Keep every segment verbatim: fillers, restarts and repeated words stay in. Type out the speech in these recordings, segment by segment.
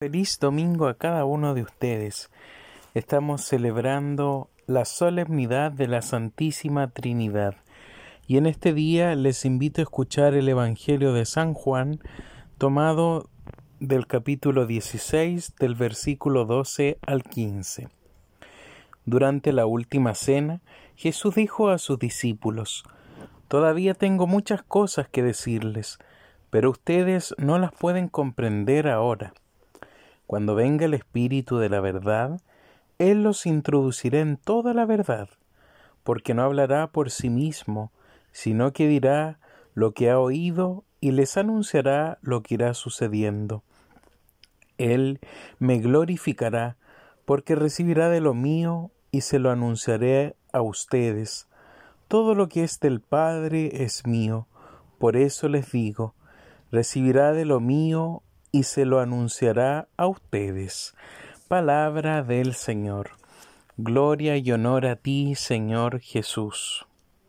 Feliz domingo a cada uno de ustedes. Estamos celebrando la solemnidad de la Santísima Trinidad. Y en este día les invito a escuchar el Evangelio de San Juan, tomado del capítulo dieciséis, del versículo doce al quince. Durante la última cena, Jesús dijo a sus discípulos: «Todavía tengo muchas cosas que decirles, pero ustedes no las pueden comprender ahora. Cuando venga el Espíritu de la verdad, Él los introducirá en toda la verdad, porque no hablará por sí mismo, sino que dirá lo que ha oído y les anunciará lo que irá sucediendo. Él me glorificará, porque recibirá de lo mío y se lo anunciaré a ustedes. Todo lo que es del Padre es mío, por eso les digo, recibirá de lo mío y se lo anunciará a ustedes». Palabra del Señor. Gloria y honor a ti, Señor Jesús.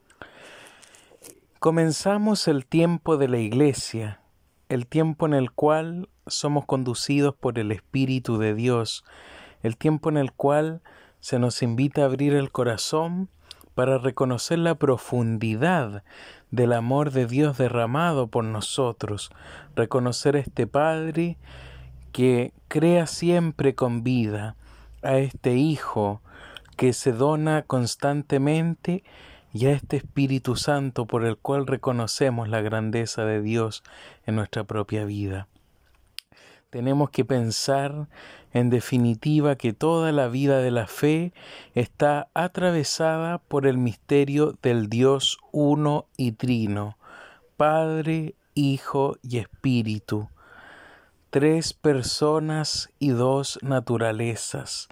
Comenzamos el tiempo de la Iglesia, el tiempo en el cual somos conducidos por el Espíritu de Dios, el tiempo en el cual se nos invita a abrir el corazón para reconocer la profundidad del amor de Dios derramado por nosotros, reconocer a este Padre que crea siempre con vida, a este Hijo que se dona constantemente y a este Espíritu Santo por el cual reconocemos la grandeza de Dios en nuestra propia vida. Tenemos que pensar, en definitiva, que toda la vida de la fe está atravesada por el misterio del Dios uno y trino, Padre, Hijo y Espíritu. Tres personas y dos naturalezas.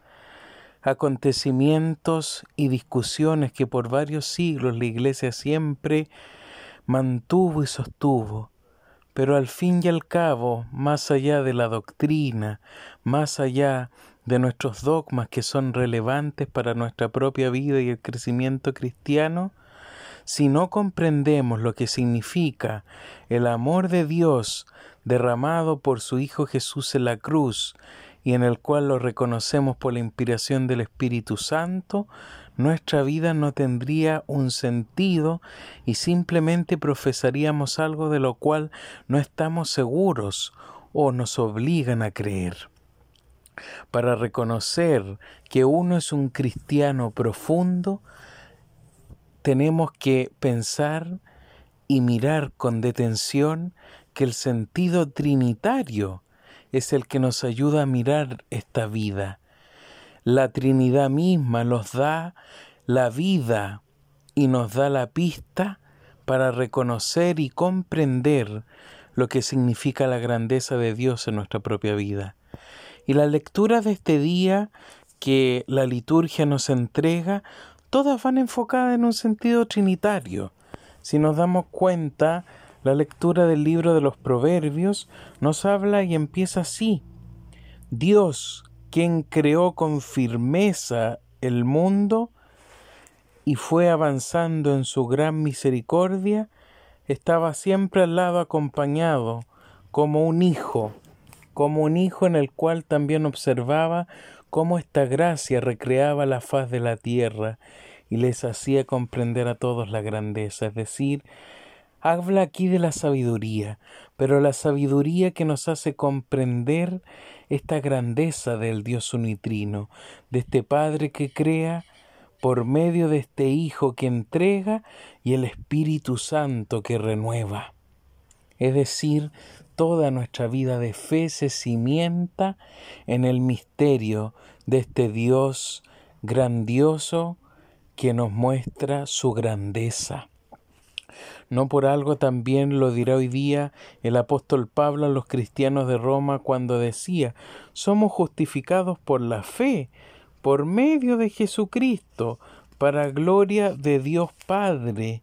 Acontecimientos y discusiones que por varios siglos la Iglesia siempre mantuvo y sostuvo. Pero al fin y al cabo, más allá de la doctrina, más allá de nuestros dogmas que son relevantes para nuestra propia vida y el crecimiento cristiano, si no comprendemos lo que significa el amor de Dios derramado por su Hijo Jesús en la cruz y en el cual lo reconocemos por la inspiración del Espíritu Santo, nuestra vida no tendría un sentido y simplemente profesaríamos algo de lo cual no estamos seguros o nos obligan a creer. Para reconocer que uno es un cristiano profundo, tenemos que pensar y mirar con detención que el sentido trinitario es el que nos ayuda a mirar esta vida. La Trinidad misma nos da la vida y nos da la pista para reconocer y comprender lo que significa la grandeza de Dios en nuestra propia vida. Y la lectura de este día que la liturgia nos entrega, todas van enfocadas en un sentido trinitario. Si nos damos cuenta, la lectura del libro de los Proverbios nos habla y empieza así: Dios, quien creó con firmeza el mundo y fue avanzando en su gran misericordia, estaba siempre al lado acompañado como un hijo, como un hijo en el cual también observaba cómo esta gracia recreaba la faz de la tierra y les hacía comprender a todos la grandeza. Es decir, habla aquí de la sabiduría, pero la sabiduría que nos hace comprender esta grandeza del Dios unitrino, de este Padre que crea por medio de este Hijo que entrega y el Espíritu Santo que renueva. Es decir, toda nuestra vida de fe se cimienta en el misterio de este Dios grandioso que nos muestra su grandeza. No por algo también lo dirá hoy día el apóstol Pablo a los cristianos de Roma cuando decía: somos justificados por la fe, por medio de Jesucristo, para gloria de Dios Padre,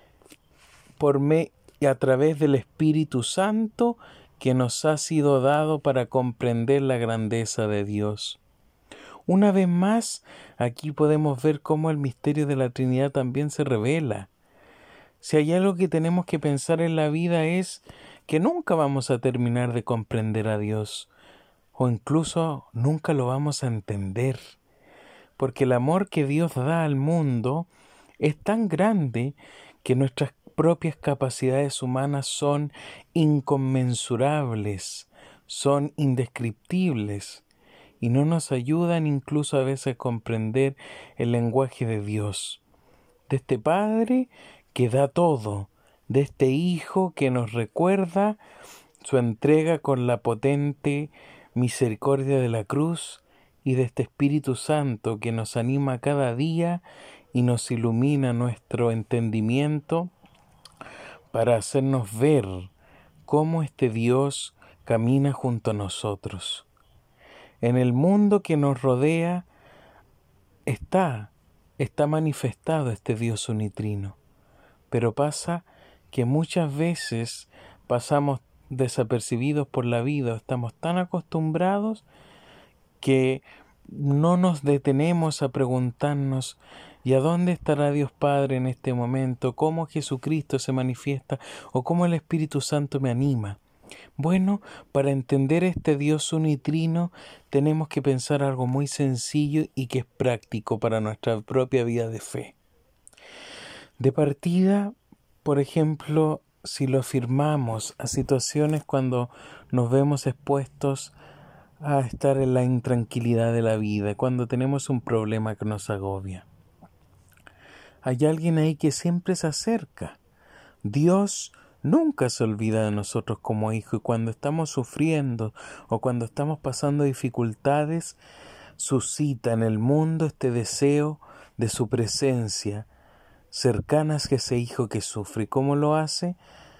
por me y a través del Espíritu Santo que nos ha sido dado para comprender la grandeza de Dios. Una vez más, aquí podemos ver cómo el misterio de la Trinidad también se revela. Si hay algo que tenemos que pensar en la vida es que nunca vamos a terminar de comprender a Dios. o incluso nunca lo vamos a entender, porque el amor que Dios da al mundo es tan grande que nuestras propias capacidades humanas son inconmensurables, son indescriptibles y no nos ayudan incluso a veces a comprender el lenguaje de Dios, de este Padre que da todo, de este Hijo que nos recuerda su entrega con la potente misericordia de la cruz y de este Espíritu Santo que nos anima cada día y nos ilumina nuestro entendimiento para hacernos ver cómo este Dios camina junto a nosotros. En el mundo que nos rodea está, está manifestado este Dios unitrino, pero pasa que muchas veces pasamos desapercibidos por la vida, estamos tan acostumbrados que no nos detenemos a preguntarnos ¿y a dónde estará Dios Padre en este momento? ¿Cómo Jesucristo se manifiesta? ¿O cómo el Espíritu Santo me anima? Bueno, para entender este Dios unitrino tenemos que pensar algo muy sencillo y que es práctico para nuestra propia vida de fe. De partida, por ejemplo, si lo afirmamos a situaciones cuando nos vemos expuestos a estar en la intranquilidad de la vida, cuando tenemos un problema que nos agobia. Hay alguien ahí que siempre se acerca. Dios nunca se olvida de nosotros como hijos, y cuando estamos sufriendo o cuando estamos pasando dificultades, suscita en el mundo este deseo de su presencia, cercana hacia ese hijo que sufre. ¿Y cómo lo hace?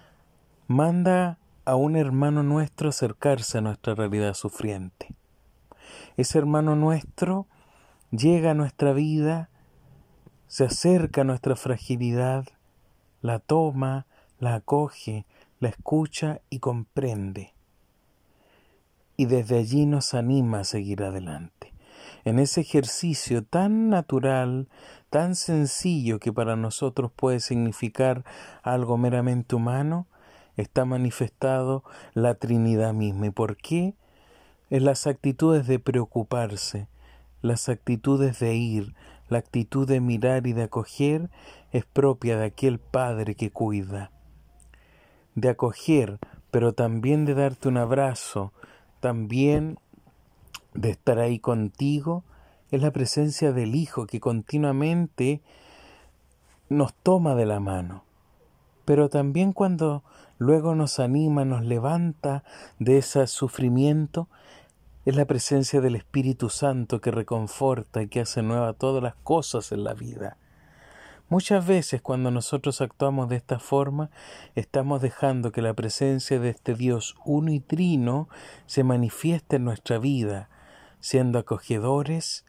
Manda a un hermano nuestro acercarse a nuestra realidad sufriente. Ese hermano nuestro llega a nuestra vida, se acerca a nuestra fragilidad, la toma, la acoge, la escucha y comprende. Y desde allí nos anima a seguir adelante. En ese ejercicio tan natural, tan sencillo que para nosotros puede significar algo meramente humano, está manifestado la Trinidad misma. ¿Y por qué? En las actitudes de preocuparse, las actitudes de ir, la actitud de mirar y de acoger es propia de aquel Padre que cuida. De acoger, pero también de darte un abrazo, también de estar ahí contigo, es la presencia del Hijo que continuamente nos toma de la mano. Pero también cuando luego nos anima, nos levanta de ese sufrimiento, es la presencia del Espíritu Santo que reconforta y que hace nueva todas las cosas en la vida. Muchas veces cuando nosotros actuamos de esta forma, estamos dejando que la presencia de este Dios uno y trino se manifieste en nuestra vida, siendo acogedores,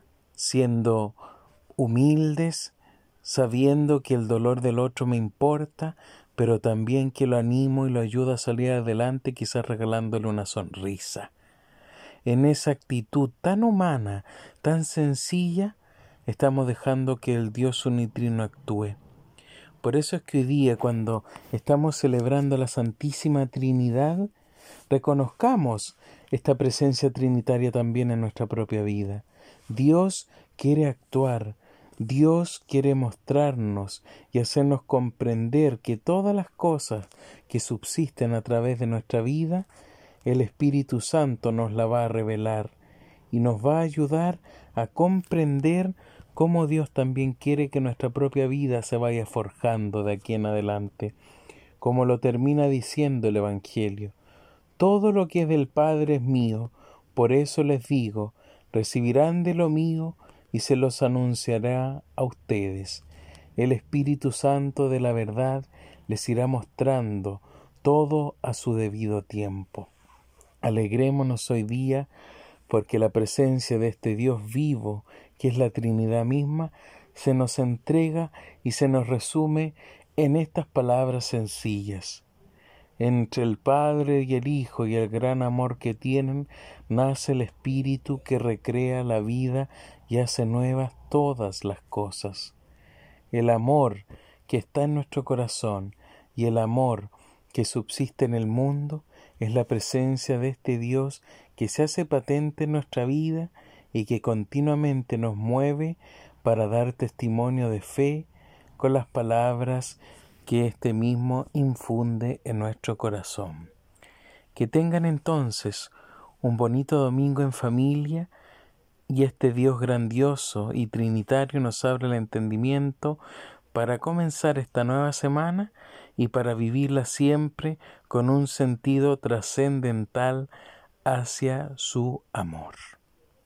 siendo humildes, sabiendo que el dolor del otro me importa, pero también que lo animo y lo ayudo a salir adelante, quizás regalándole una sonrisa. En esa actitud tan humana, tan sencilla, estamos dejando que el Dios unitrino actúe. Por eso es que hoy día, cuando estamos celebrando la Santísima Trinidad, reconozcamos esta presencia trinitaria también en nuestra propia vida. Dios quiere actuar, Dios quiere mostrarnos y hacernos comprender que todas las cosas que subsisten a través de nuestra vida, el Espíritu Santo nos la va a revelar y nos va a ayudar a comprender cómo Dios también quiere que nuestra propia vida se vaya forjando de aquí en adelante, como lo termina diciendo el Evangelio. Todo lo que es del Padre es mío, por eso les digo, recibirán de lo mío y se los anunciará a ustedes. El Espíritu Santo de la verdad les irá mostrando todo a su debido tiempo. Alegrémonos hoy día porque la presencia de este Dios vivo, que es la Trinidad misma, se nos entrega y se nos resume en estas palabras sencillas. Entre el Padre y el Hijo y el gran amor que tienen, nace el Espíritu que recrea la vida y hace nuevas todas las cosas. El amor que está en nuestro corazón y el amor que subsiste en el mundo es la presencia de este Dios que se hace patente en nuestra vida y que continuamente nos mueve para dar testimonio de fe con las palabras que éste mismo infunde en nuestro corazón. Que tengan entonces un bonito domingo en familia y este Dios grandioso y trinitario nos abra el entendimiento para comenzar esta nueva semana y para vivirla siempre con un sentido trascendental hacia su amor.